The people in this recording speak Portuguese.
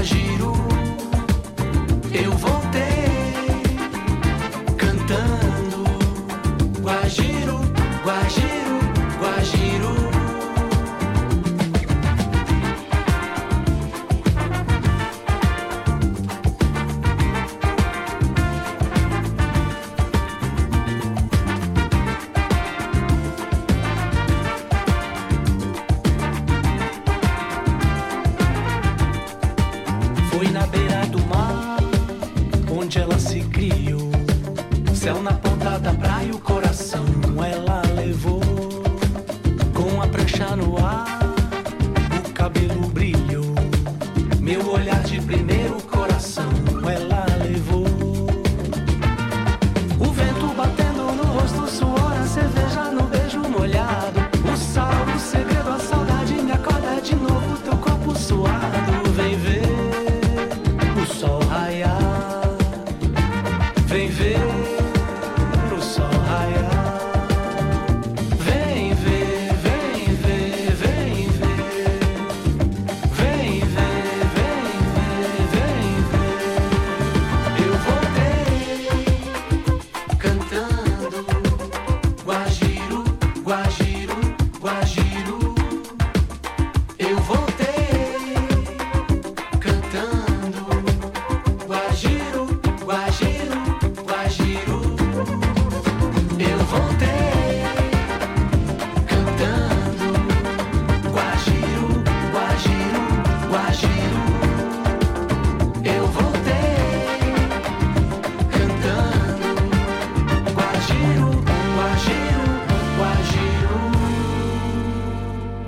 Guajiro, eu voltei cantando. Guajiro, Guajiro, Guajiro. Foi na beira do mar onde ela se criou. Céu na ponta da praia, o coração